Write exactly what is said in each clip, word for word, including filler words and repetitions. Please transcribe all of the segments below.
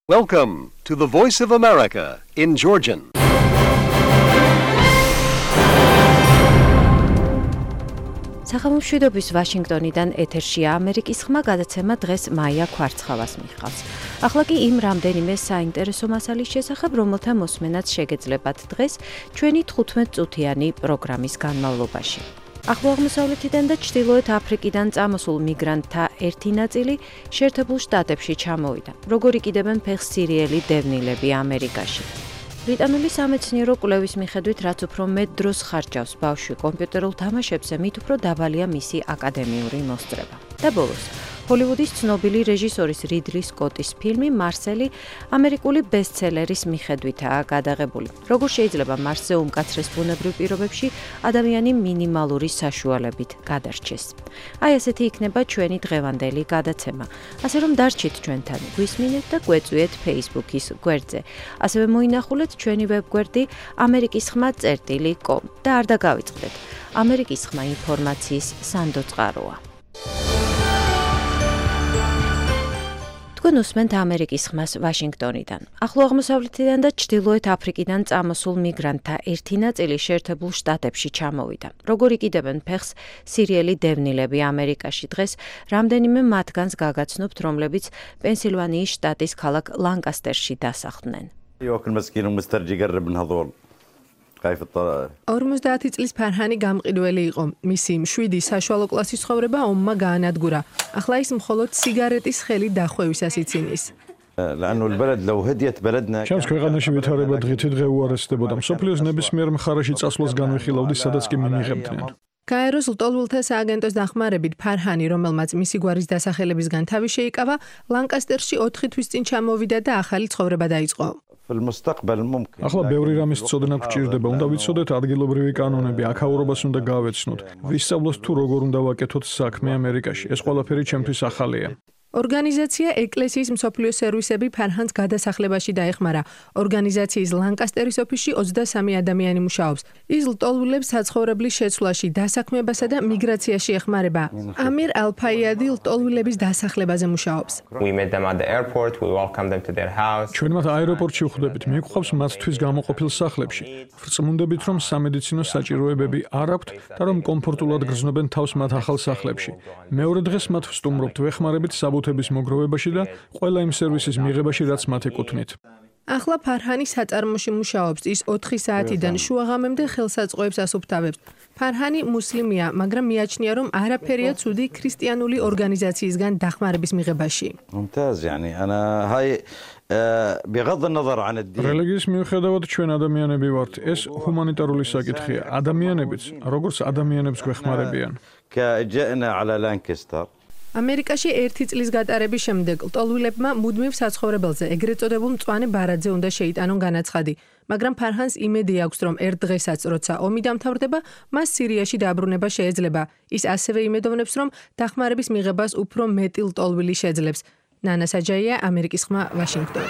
Welcome to the Voice of America in Georgian. სახელმწიფოების ვაშინგტონიდან ეთერშია ამერიკის ხმა გადაცემა დღეს მაია ქვარცხავას მიჰყავს. ახლა კი იმ რამდენიმე საინტერესო მასალის შესახებ, რომელთა მოსმენაც შეგეძლებათ დღეს ჩვენი თხუთმეტ წუთიანი პროგრამის განმავლობაში. ახლო აღმოსავლეთიდან და ჩრდილოეთ აფრიკიდან წამოსულ მიგრანტთა ერთი ნაწილი შეერთებულ შტატებში ჩამოვიდა. როგორ იკიდებენ ფეხს სირიელი დევნილები ამერიკაში. ბრიტანული სამეცნიერო კვლევის მიხედვით, რაც უფრო მეტ დროს ხარჯავს ბავშვი კომპიუტერულ თამაშებზე, მით უფრო დაბალია მისი აკადემიური მოსწრება. და ბოლოს, ჰოლივუდის ცნობილი რეჟისორის რიდლი სკოტის ფილმი მარსელი ამერიკული ბესტსელერის მიხედვითაა გადაღებული. როგორ შეიძლება მარსზე უმკაცრეს ბუნებრივ პირობებში ადამიანი მინიმალური საშუალებით გადარჩეს. აი ესეთი იქნება ჩვენი დღევანდელი გადაცემა. ასე რომ დარჩით ჩვენთან, გვისმინეთ და გვეწვიეთ Facebook-ის გვერდზე. ასევე მოინახულეთ ჩვენი ვებგვერდი ამერიკის ხმა წერტილი კომ და არ დაგავიწყდეთ. ამერიკის ხმა ინფორმაციის სანდო წყაროა. თქვენ უსმენთ ამერიკის ხმას ვაშინგტონიდან. ახლო აღმოსავლეთიდან და ჩრდილოეთ აფრიკიდან წამოსულ მიგრანტთა ერთი ნაწილი შეერთებულ შტატებში ჩამოვიდა. როგორ იკიდებენ ფეხს სირიელი დევნილები ამერიკაში დღეს, რამდენიმე მათგანს გაგაცნობთ, რომლებიც პენსილვანიის შტატის ქალაქ ლანკასტერში დასახლდნენ. ორმოცდაათი წლის ფარჰანი გამყიდველი იყო. მისი მშვიდი საშუალო კლასის ცხოვრება ომმა გაანადგურა. ახლა ის მხოლოდ სიგარეტის ხელი დახვევისას იცინის. ჩემს ქვეყანაში ვითარება დღითი დღე უარესდებოდა. მსოფლიოს ნებისმიერ მხარეში წასვლას განვიხილავდი, სადაც კი მიმიღებდნენ. გაეროს ლტოლვილთა სააგენტოს დახმარებით, ფარჰანი, რომელმაც მისი გვარის დასახელებისგან თავი შეიკავა, ლანკასტერში ოთხი თვის წინ ჩამოვიდა და ახალი ცხოვრება დაიწყო. ახლა ბევრი რამის ცოდნა გვჭირდება, უნდა ვიცოდეთ ადგილობრივი კანონები, აქაურობას უნდა გავეცნოთ. ვისწავლოთ თუ როგორ უნდა ვაკეთოთ საქმე ამერიკაში. ეს ყველაფერი ჩემთვის ახალია. ორგანიზაცია ეკლესიის მსოფლიო სერვისები ფარჰანს გადასახლებაში დაეხმარა. ორგანიზაციის ლანკასტერის ოფისში ოცდასამი ადამიანი მუშაობს. ის ლტოლვილებს საცხოვრებლის შეცვლაში, დასაქმებასა და მიგრაციაში ეხმარება. ამირ ალფაიადი ლტოლვილების დასახლებაზე მუშაობს. ჩვენ მათ აეროპორტში ვხვდებით, მიგვყავს მათთვის გამოყოფილ სახლებში. ვწმუნდებით, რომ სამედიცინო საჭიროებები არ აქვთ და რომ კომფორტულად გრძნობენ თავს მათ ახალ სახლებში. მეორე დღეს მათ ვსტუმრობთ, ვეხმარებით საბუთების მოგროვებაში და ყველა იმ სერვისის მიღებაში, რაც მათ ეკუთვნით. ახლა ფარჰანი საწარმოში მუშაობს. ის ოთხი საათიდან შუაღამემდე ხელსაწყოებს ასუფთავებს. ფარჰანი მუსლიმია, მაგრამ მიაჩნია, რომ არაფერია ცუდი ქრისტიანული ორგანიზაციისგან დახმარების მიღებაში. რელიგიის მიუხედავად ჩვენ ადამიანები ვართ. ეს ჰუმანიტარული საკითხია. ადამიანებიც, როგორც ადამიანებს გვეხმარებიან. ამერიკაში ერთი წლის გატარების შემდეგ ლტოლვილებმა მუდმივ საცხოვრებელზე, ეგრეთ წოდებულ მწვანე ბარათზე უნდა შეიტანონ განაცხადი, მაგრამ ფარჰანს იმედი აქვს, რომ ერთ დღესაც, როცა ომი დამთავრდება, მას სირიაში დაბრუნება შეეძლება. ის ასევე იმედოვნებს, რომ დახმარების მიღებას უფრო მეტი ლტოლვილი შეძლებს. ნანა საჯაია, ამერიკის ხმა, ვაშინგტონი.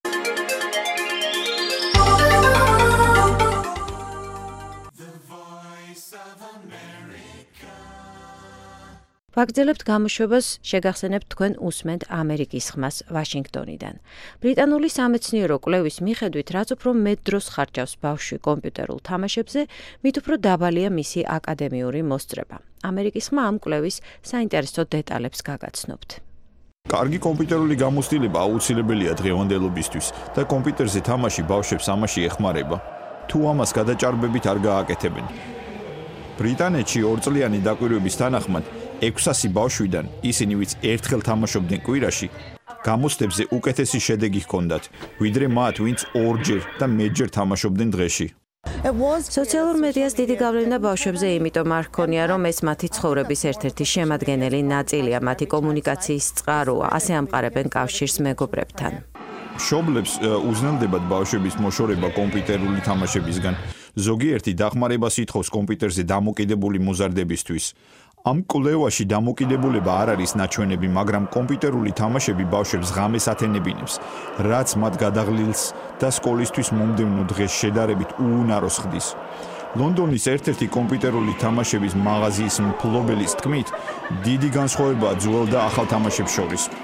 ვაგრძელებთ გამოშვებას, შეგახსენებთ თქვენ უსმენთ ამერიკის ხმას ვაშინგტონიდან. ბრიტანული სამეცნიერო კვლევის მიხედვით, რაც უფრო მეტ დროს ხარჯავს ბავშვი კომპიუტერულ თამაშებზე, მით უფრო დაბალია მისი აკადემიური მოსწრება. ამერიკის ხმა ამ კვლევის საინტერესო დეტალებს გაგაცნობთ. კარგი კომპიუტერული გამოცდილება აუცილებელია დღევანდელობისთვის და კომპიუტერზე თამაში ბავშვებს ამაში ეხმარება. თუ ამას გადაჭარბებით არ გააკეთებენ. ბრიტანეთში ორწლიანი დაკვირვების თანახმად ექვსასი ბავშვიდან ისინი, ვინც ერთხელ თამაშობდნენ კვირაში, გამოცდებზე უკეთესი შედეგი ჰქონდათ, ვიდრე მათ, ვინც ორჯერ და მეტჯერ თამაშობდნენ დღეში. სოციალურ მედიას დიდი გავლენა ბავშვებზე იმიტომ არ ჰქონია, რომ ეს მათი ცხოვრების ერთ-ერთი შემადგენელი ნაწილია, მათი კომუნიკაციის წყაროა, ასე ამყარებენ კავშირს მეგობრებთან. მშობლებს უზნელდებათ ბავშვების მოშორება კომპიუტერული თამაშებისგან. ზოგიერთი დახმარებას ითხოვს კომპიუტერზე დამოკიდებული მოზარდებისთვის. ამ კვლევაში დამოკიდებულება არ არის ნაჩვენები, მაგრამ კომპიუტერული თამაშები ბავშვებს ღამეს ათენებინებს, რაც მათ გადაღლილს და სკოლისთვის მომდევნო დღეს შედარებით უუნაროს ხდის. ლონდონის ერთ-ერთი კომპიუტერული თამაშების მაღაზიის მფლობელის თქმით, დიდი განსხვავებაა ძველ და ახალ თამაშებს შორის.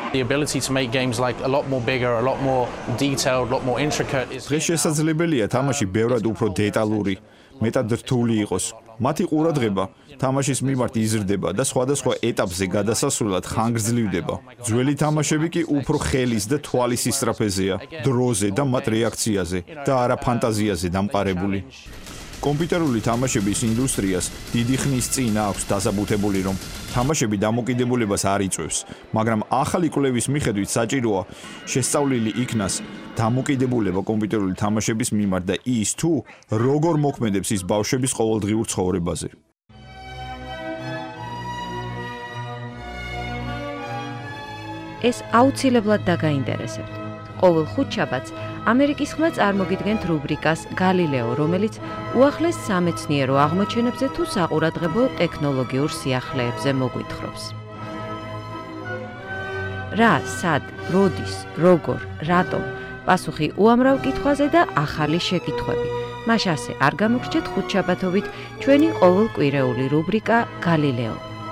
The ability to make games like a lot more bigger, a lot more detailed, a lot more intricate is დღეს შესაძლებელია თამაში ბევრად უფრო დეტალური, მეტად რთული იყოს. მათი ყურადღება თამაშის მიმართ იზრდება და სხვადასხვა ეტაპზე გადასასვლელად ხანგრძლივდება. ძველი თამაშები კი უფრო ხელის და თვალის ისწრაფეზეა, დროზე და მათ რეაქციაზე და არა ფანტაზიაზე დამყარებული. კომპიუტერული თამაშების ინდუსტრიას დიდი ხნის წინ აქვს დასაბუთებული, რომ თამაშები დამოკიდებულებას არ იწვევს, მაგრამ ახალი კვლევის მიხედვით საჭიროა შესწავლილი იქნას დამოკიდებულება კომპიუტერული თამაშების მიმართ და ის თუ როგორ მოქმედებს ის ბავშვების ყოველდღიურ ცხოვრებაზე. ეს აუცილებლად დაგაინტერესებთ. ყოველ ხუთშაბათს ამერიკის ხმა წარმოგიდგენთ რუბრიკას გალილეო, რომელიც უახლეს სამეცნიერო აღმოჩენებზე თუ საყურადღებო ტექნოლოგიურ სიახლეებზე მოგვითხრობს. რა, სად, როდის, როგორ, რატომ? პასუხი უამრავ კითხვაზე და ახალი შეკითხვები. მას ასე არ გამოგრჩეთ ხუთშაბათობით ჩვენი ყოველკვირეული რუბრიკა გალილეო.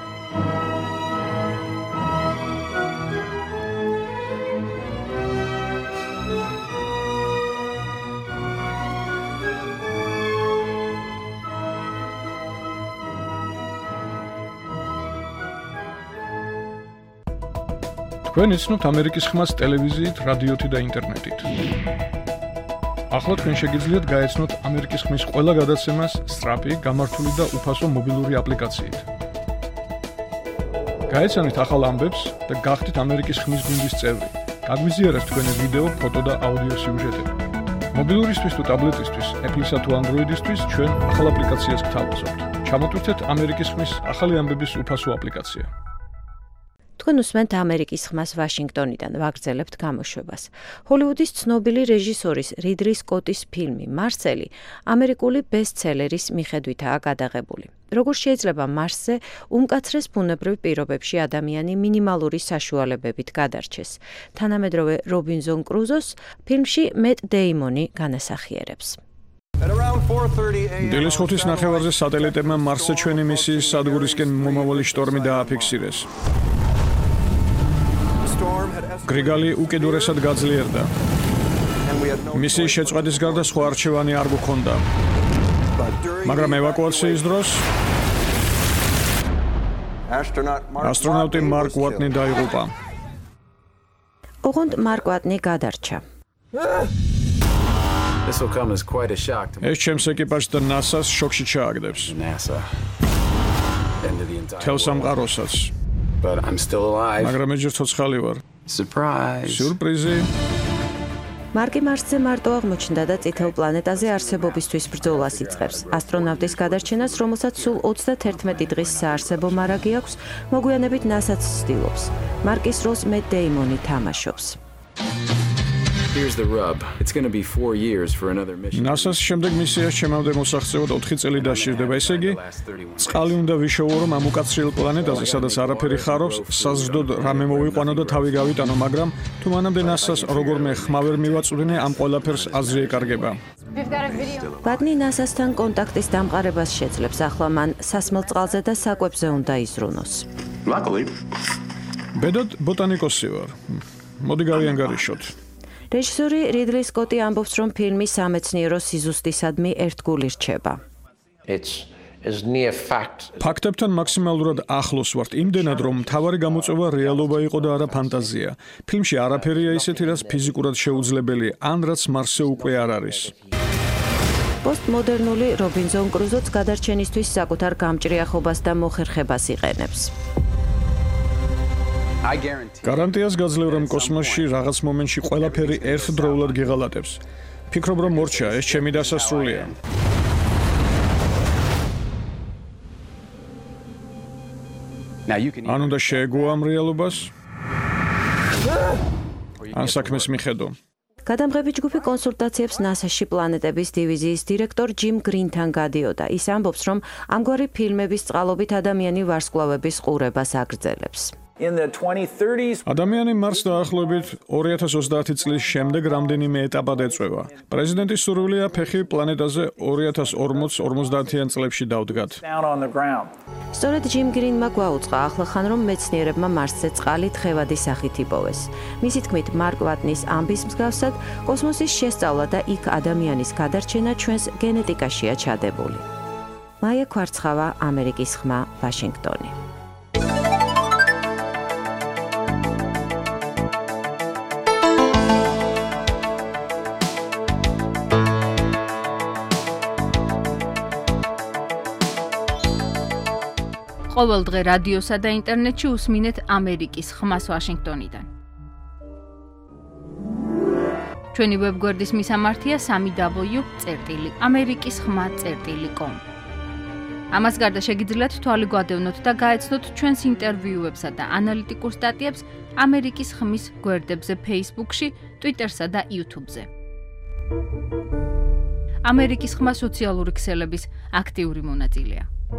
თქვენ იცნობთ ამერიკის ხმას ტელევიზიით, რადიოთი და ინტერნეტით. ახლა თქვენ შეგიძლიათ გაეცნოთ ამერიკის ხმის ყველა გადაცემას სწრაფი, გამართული და უფასო მობილური აპლიკაციით. გაეცანით ახალ ამბებს და გახდით ამერიკის ხმის გუნდის წევრი. გაგვიზიარეთ თქვენი ვიდეო, ფოტო და აუდიო სიუჟეტები. მობილურისთვის თუ ტაბლეტისთვის, Apple-ისა თუ Android-ისთვის ჩვენ ახალ აპლიკაციას გთავაზობთ. ჩამოტვირთეთ ამერიკის ხმის ახალი ამბების უფასო აპლიკაცია. თქვენ უსმენთ ამერიკის ხმას ვაშინგტონიდან, ვაგრძელებთ გამოშვებას. ჰოლივუდის ცნობილი რეჟისორის რიდლი სკოტის ფილმი მარსელი ამერიკული ბესტსელერის მიხედვითაა გადაღებული. როგორ შეიძლება მარსზე უმკაცრეს ბუნებრივ პირობებში ადამიანი მინიმალური საშუალებებით გადარჩეს. თანამედროვე რობინზონ კრუზოს ფილმში მეტ დეიმონი განასახიერებს. დილის ხუთის ნახევარზე სატელიტებმა მარსზე ჩვენი მისიის სადგურისკენ მომავალი შტორმი დააფიქსირეს. გრიგალი უკიდურესად გაძლიერდა. მისიის შეწყვეტის გარდა სხვა არჩევანი არ გქონდა. მაგრამ ევაკუაციის დროს ასტრონავტი მარკ უატნი დაიღუპა. ოღონდ მარკ უატნი გადარჩა. ეს ჩემს ეკიპაჟს და ნასას შოკში ჩააგდებს. თელ სამყაროსაც. მაგრამ მე ჯერ ცოცხალი ვარ. სიურპრიზი. მარკი მარსზე მარტო აღმოჩნდა და წითელ პლანეტაზე არსებობისთვის ბრძოლას იწყებს. ასტრონავტის გადარჩენას, რომელსაც სულ ოცდაათერთმეტი დღის საარსებო მარაგი აქვს, მოგვიანებით ნასაც ცდილობს. მარკის როლს მეტ დეიმონი თამაშობს. Here's the rub. It's going to be four years for another mission. ნასას შემდეგ მისიას ჩემამდე მოსახსევა ოთხი წელი დასჭირდება. ესე იგი, წყალი უნდა ვიშოვო, რომ ამ უკაცრიელ პლანეტაზე, სადაც არაფერი ხარობს, საზრდოდ რამე მოვიყვანო და თავი გავიტანო, მაგრამ თუ მანამდე ნასას როგორმე ხმა ვერ მივაწვდინე, ამ ყველაფერს აზრი ეკარგება. ბატნი ნასასთან კონტაქტის დამყარებას შეძლებს. ახლა მან სასმელ წყალზე და საკვებზე უნდა იზრუნოს. ბედოდ ბოტანიკოსი ვარ. მოდი გავიანგარიშოთ. რეჟისორი რიდლი სკოტი ამბობს, რომ ფილმი სამეცნიერო სიზუსტისადმი ერთგული რჩება. ფაქტებთან მაქსიმალურად ახლოს ვართ იმდენად, რომ მთავარი გამოწვევა რეალობა იყო და არა ფანტაზია. ფილმში არაფერია ისეთი, რაც ფიზიკურად შეუძლებელი, ან რაც მარსზე უკვე არ არის. პოსტმოდერნული რობინზონ კრუზოც გადარჩენისთვის საკუთარ გამჭრიახობას და მოხერხებას იყენებს. გარანტიას გაძლევ, რომ კოსმოსში რაღაც მომენტში ყველაფერი ერთდროულად გიღალატებს. ფიქრობ, რომ მორჩა, ეს ჩემი დასასრულია. ან უნდა შეეგო ამ რეალობას? ან საქმეს მიხედო. გადამღები ჯგუფი კონსულტაციებს ნასაში პლანეტების დივიზიის დირექტორ ჯიმ გრინთან გადიოდა. ის ამბობს, რომ ამგვარი ფილმების წყალობით ადამიანი ვარსკვლავების ყურებას აგრძელებს. In the twenty thirties, ადამიანი მარს დაახლოებით ორი ათას ოცდაათი წლის შემდეგ რამდენიმე ეტაპად ეწევა. პრეზიდენტის სურვილია ფეხი პლანეტაზე ორი ათას ორმოც ორმოცდაათიან წლებში დავდგათ. down on the ground. სწორედ ჯიმ გრინმა გვაუწყა ახლახან, რომ მეცნიერებმა მარსზე წყალი თხევადი სახით იპოვეს. მისი თქმით, მარკ ვატნის ამბის მსგავსად, კოსმოსის შესწავლა და იქ ადამიანის გადარჩენა ჩვენს გენეტიკაშია ჩადებული. მაია კვარცხავა, ამერიკის ხმა, ვაშინგტონი. ყოველ დღე რადიოსა და ინტერნეტში უსმინეთ ამერიკის ხმას ვაშინგტონიდან. ჩვენი ვებგვერდის მისამართია სამი დაბლიუ წერტილი ამერიკის ხმა წერტილი კომ. ამას გარდა შეგიძლიათ თვალი გვადევნოთ და გაეცნოთ ჩვენს ინტერვიუებსა და ანალიტიკურ სტატიებს ამერიკის ხმის გვერდებზე Facebook-ში, Twitter-სა და YouTube-ზე. ამერიკის ხმა სოციალური ქსელების აქტიური მონაწილეა.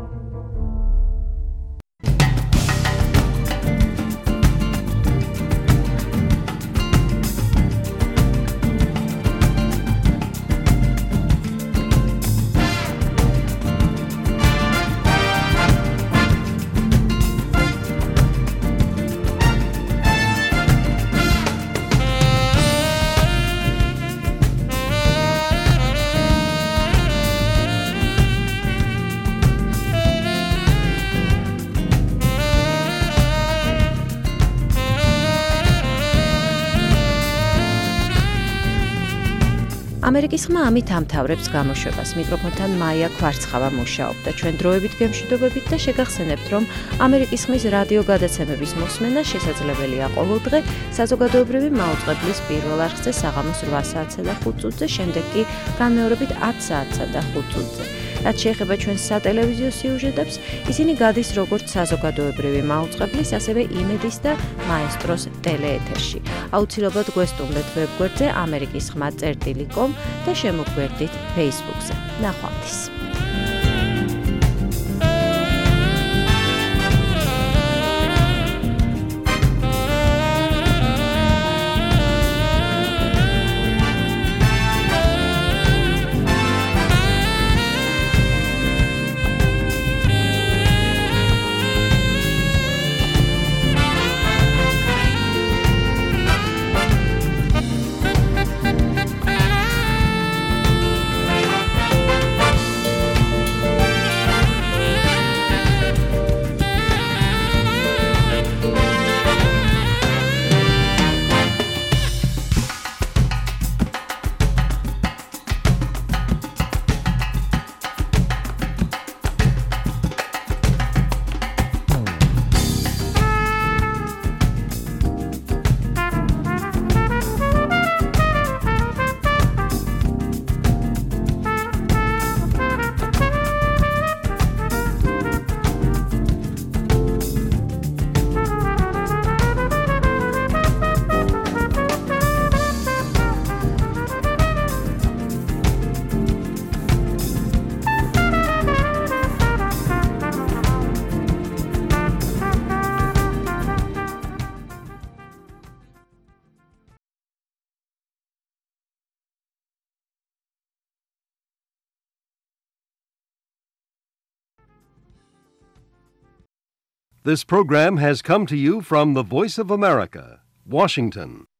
ამერიკის ხმა ამით ამთავრებს გამოშვებას. მიკროფონთან მაია კვარცხავა მუშაობდა. ჩვენ დროებით გემშვიდობებით და შეგახსენებთ, რომ ამერიკის ხმის რადიო გადაცემების მოსმენა შესაძლებელია ყოველდღე საზოგადოებრივი მაუწყებლის პირველ არხზე საღამოს რვა საათსა და ხუთ წუთზე, შემდეგ კი განმეორებით ათ საათსა და ხუთ წუთზე. რაც შეეხება ჩვენს სატელევიზიო სიუჟეტებს, ისინი გადის როგორც საზოგადოებრივი მაუწყებლის, ასევე იმედის და მაესტროს ტელეეთერში. აუცილებლად გვესტუმრეთ ვებგვერდზე ამერიკის ხმა წერტილი კომ და შემოგვერდით Facebook-ზე. ნახვამდის. This program has come to you from the Voice of America, Washington.